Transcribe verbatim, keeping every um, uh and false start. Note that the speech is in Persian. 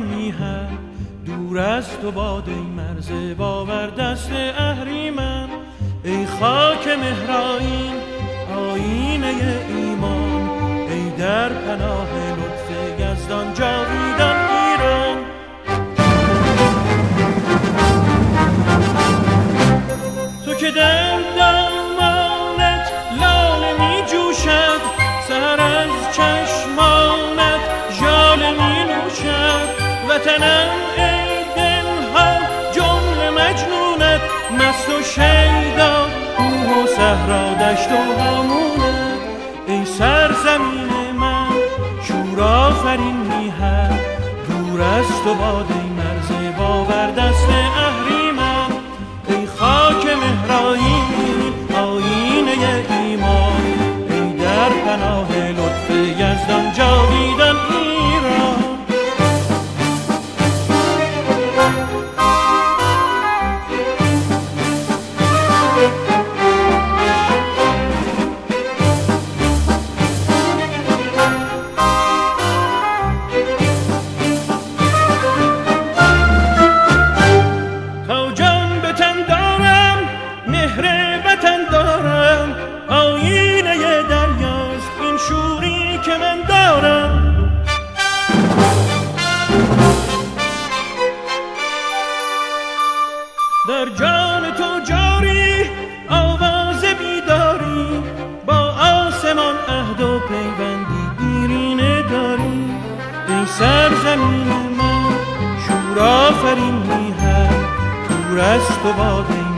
میهن، دور از تو باد ای مرز باور دست اهریمن. ای خاک مهرآیین آیینه ایمان، ای در پناه لطف یزدان جاویدان ایران. تو که در دامانت لاله می جوشد، سر از چشمانت ژاله می نوشد. وطنم ای دلها جمله مجنونت، مست و شیدا کوه و صحرا دشت و هامونت. ای سرزمین من شور آفرین میهن، دور از تو باد ای مرز باور دست اهریمن. ای خاک مهرآیین آیینه ایمان، ای در پناه لطف یزدان جاویدان ایران. در جان تو جاری آواز بیداری، با آسمان عهد و پیوندی دیرینه داری. ای سرزمین من شور آفرین میهن، دور از تو باد